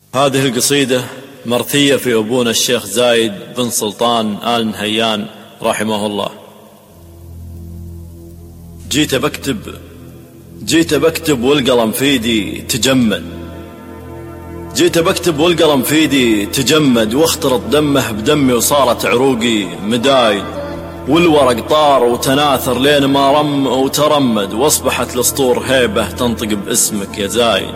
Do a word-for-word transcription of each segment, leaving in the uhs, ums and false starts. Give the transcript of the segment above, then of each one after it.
هذه القصيدة مرثية في أبونا الشيخ زايد بن سلطان آل نهيان رحمه الله. جيت بكتب جيت بكتب والقلم في يدي تجمد جيت بكتب والقلم في يدي تجمد واختلط دمه بدمي وصارت عروقي مدايد، والورق طار وتناثر لين ما رم وترمد، واصبحت الاسطور هيبة تنطق باسمك يا زايد.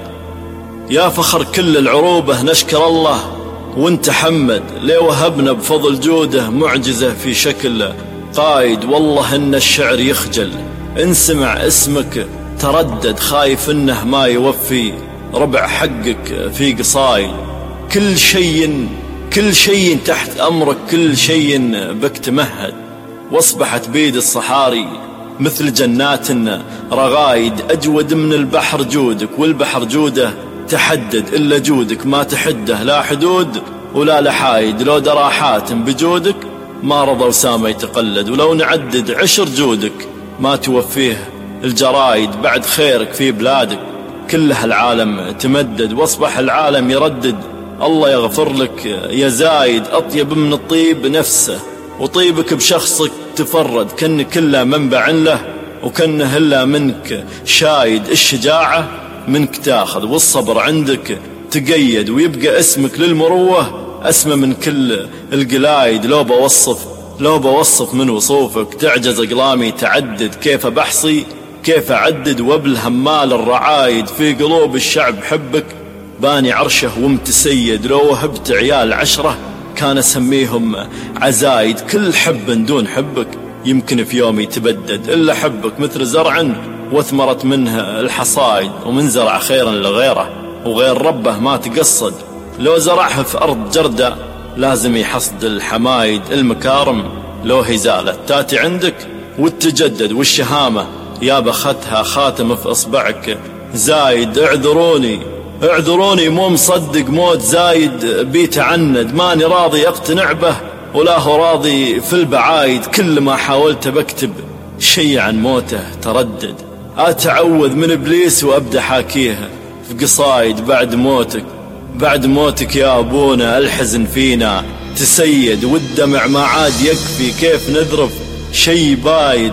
يا فخر كل العروبة نشكر الله وانت حمد، ليه وهبنا بفضل جوده معجزة في شكل قايد. والله ان الشعر يخجل ان سمع اسمك تردد، خايف انه ما يوفي ربع حقك في قصايد. كل شيء كل شيء تحت امرك، كل شيء بك تمهد، واصبحت بيد الصحاري مثل جنات رغايد. اجود من البحر جودك والبحر جوده تحدد، إلا جودك ما تحده لا حدود ولا لحايد. لو درى حاتم بجودك ما رضى وسامة يتقلد، ولو نعدد عشر جودك ما توفيه الجرايد. بعد خيرك في بلادك كلها العالم تمدد، واصبح العالم يردد الله يغفر لك يا زايد. أطيب من الطيب نفسه وطيبك بشخصك تفرد، كن كله منبع له وكنه إلا منك شايد. الشجاعة منك تاخذ والصبر عندك تقيد، ويبقى اسمك للمروة اسمى من كل القلايد. لو بوصف لو بوصف من وصوفك تعجز أقلامي تعدد، كيف بحصي كيف أعدد وبالهمال الرعايد. في قلوب الشعب حبك باني عرشه ومتسيد، لو وهبت عيال عشرة كان اسميهم عزايد. كل حب دون حبك يمكن في يوم يتبدد، إلا حبك مثل زرع واثمرت منه الحصايد، ومن زرع خيرا لغيره وغير ربه ما تقصد. لو زرعها في أرض جردة لازم يحصد الحمايد. المكارم لو هي زالت تاتي عندك وتجدد، والشهامة يا بختها خاتم في إصبعك زايد. اعذروني اعذروني مو مصدق موت زايد بيتعند، ماني راضي اقتنع به ولا هو راضي في البعايد. كل ما حاولت بكتب شيء عن موته تردد، أتعوذ من إبليس وأبدأ حاكيها في قصايد. بعد موتك بعد موتك يا أبونا الحزن فينا تسيد، والدمع ما عاد يكفي كيف نذرف شي بايد.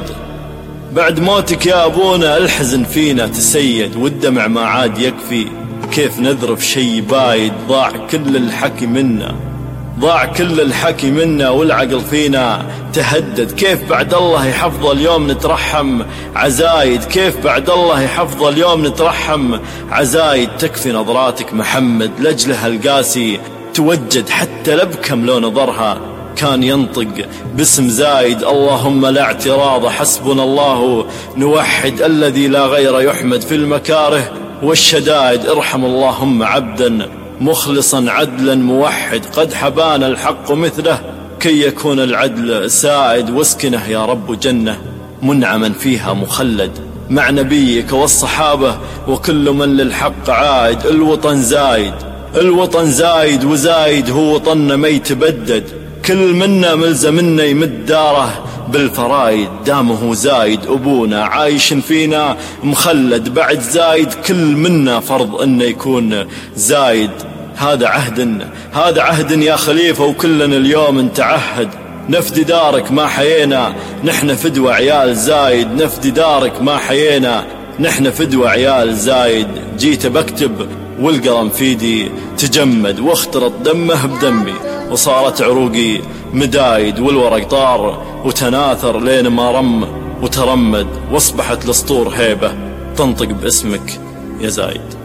بعد موتك يا أبونا الحزن فينا تسيد، والدمع ما عاد يكفي كيف نذرف شي بايد. ضاع كل الحكي منا ضاع كل الحكي منا والعقل فينا تهدد، كيف بعد الله يحفظ اليوم نترحم عزايد. كيف بعد الله يحفظ اليوم نترحم عزايد. تكفي نظراتك محمد لجلها القاسي توجد، حتى لبكم لو نظرها كان ينطق باسم زايد. اللهم لا اعتراض حسبنا الله نوحد، الذي لا غير يحمد في المكاره والشدائد. ارحم اللهم عبدا مخلصا عدلا موحد، قد حبانا الحق مثله كي يكون العدل سائد. واسكنه يا رب جنة منعما فيها مخلد، مع نبيك والصحابة وكل من للحق عائد. الوطن زايد الوطن زايد وزايد هو وطننا ما يتبدد، كل منا ملزمنا يمد داره بالفرايد. دامه زايد أبونا عايش فينا مخلد، بعد زايد كل منا فرض أنه يكون زايد. هذا عهد هذا عهد يا خليفة وكلنا اليوم نتعهد، نفدي دارك ما حيينا نحن فدوى عيال زايد. نفدي دارك ما حيينا نحن فدوى عيال زايد. جيت بكتب والقلم في يدي تجمد، واختلط دمه بدمي وصارت عروقي مدايد، والورق طار وتناثر لين ما رم وترمد، واصبحت الاسطور هيبة تنطق باسمك يا زايد.